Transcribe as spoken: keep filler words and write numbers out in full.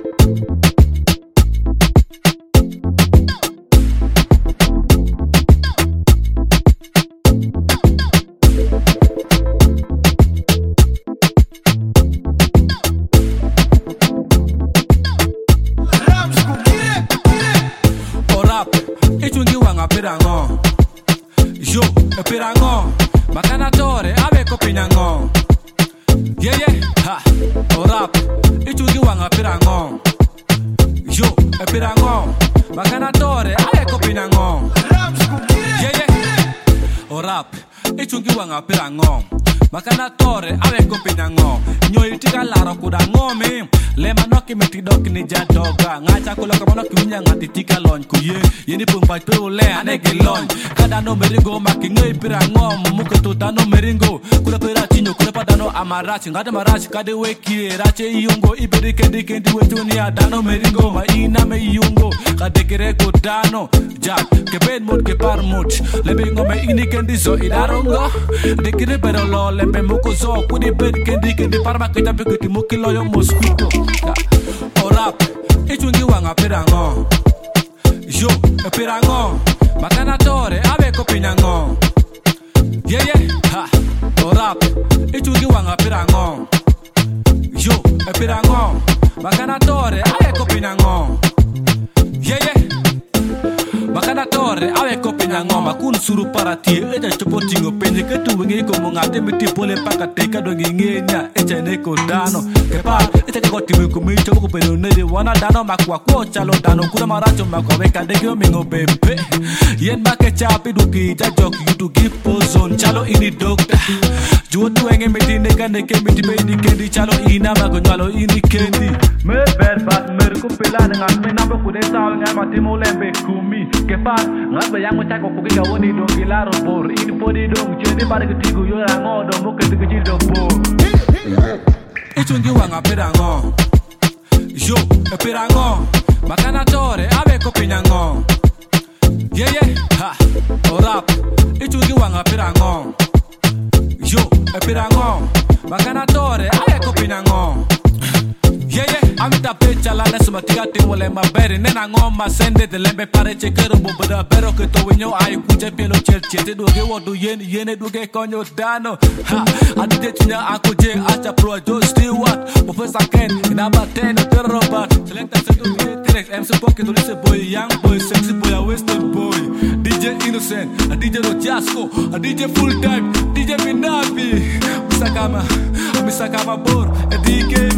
Ichungi wanga pirango Yo, e pirango Makana tore, abe ko pinango Yeah, yeah, ha O rap, ichungi wanga pirango Yo, e pirango Makana tore, abe ko pinango Yeah, yeah O rap, ichungi wanga pirango Makana tore, abe ko pinango Nyo itika laro kuda ngome Lema noki metidoki ni jadoga Ngacha kula kama noki winya ngati tika launch kuye Yeni pumbai pero le anegi launch Kada no meringo maki ngay pirango Muke tuta no meringo Kula pera chinyo kula padano amarachi Ngade marachi kade weki rache iyungo Iberi kendi kendi wetuni adano meringo Ma ina me iyungo Kade kire kudano Jack keben mood ke par mood Lebe ngome ini kendi zo idarongo Dekire pero lo lembe muko zo Kudi beri kendi kendi parma kita pekuti muki loyo mosquito O rap, ichungi wanga pirango Yo, e pirango Makana tore, abe ko pinango Yeah, yeah, ha O rap, ichungi wanga pirango Yo, e pirango Makana tore, abe ko pinango Yeah, yeah Makana tore, awe ko pinango Makun suru para tie, eja chopo tingo penye Ketu wengi ko mungate miti pole paka teka dongi ngenya Eja neko dano Kepa, eja keko timi kumi Chopo ko peno nede wana dano Makwa kwa chalo dano Kuna maracho makwa weka deki mingo bebe Yen make chapi duki Jajoki yutu gipo zone Chalo ini dokta Juo tu enge miti neka neke miti beidi kendi Chalo ina mako nyalo ini kendi Me berbas merku pila Dengan me nampo kude sawe ngai mati mulembe kumi Kepas, ngat bayang macam kau pergi kau ni dong gila robor. Ini podi dong, jadi pada ketigu yo rango dong, bukan tu kecil dong bo. Ichungi wanga pirango, yo e pirango, makana tore abe ko pinango. Yeah yeah, ha, o rap. Ichungi wanga pirango, yo e pirango, makana tore abe ko pinango. Yeah, yeah, amita pecha la lesu matiga timole maberi Nena ngoma sende de lembe pare chekero Mbubada bero ke to winyo ayu kuche pielo chelche Te duge wadu yeni yene duge konyo dano Ha, adite chinya aku je acha pro jo Stewart Professor Ken, inaba ten o terrobat Selecta setu duge T-Rex M C Pocket Ulisse boy, young boy, sexy boy, a western boy D J Innocent, a D J Rojasco A D J Full Time, D J Minabi Misakama, Misakama Bor, a D K